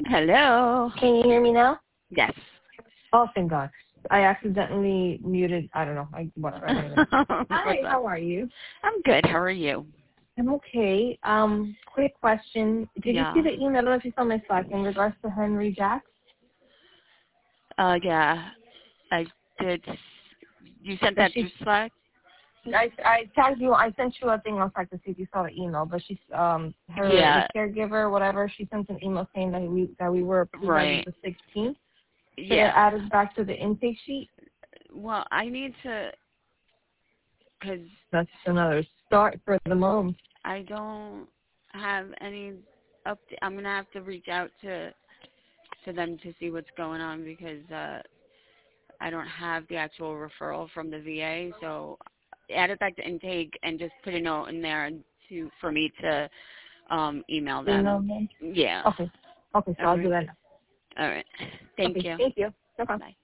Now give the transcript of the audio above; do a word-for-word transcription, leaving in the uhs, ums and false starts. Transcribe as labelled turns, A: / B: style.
A: Hello.
B: Can you hear me now?
A: Yes.
B: Oh, thank God. I accidentally muted. I don't know. I whatever. I don't even know. Hi, how are you?
A: I'm good. How are you?
B: I'm okay. Um, quick question. Did
A: Yeah.
B: you see the email? I don't know if you saw my Slack in regards to Henry Jacks.
A: Uh, yeah. I did. You sent that
B: She,
A: through Slack?
B: I I tagged you. I sent you a thing on Slack to see if you saw the email. But she's um her
A: Yeah.
B: the caregiver, whatever. She sent an email saying that we that we were approved
A: Right.
B: as of the sixteenth. So
A: Yeah.
B: it added back to the intake sheet.
A: Well, I need to, because
B: That's another start for the mom.
A: I don't have any up. I'm gonna have to reach out to to them to see what's going on because uh, I don't have the actual referral from the V A. So add it back to intake and just put a note in there to for me to um, email them.
B: Email them?
A: Yeah.
B: Okay. Okay, so
A: All
B: I'll
A: right.
B: do that now.
A: All right. Thank
B: Okay,
A: you.
B: thank you. No problem.
A: Bye.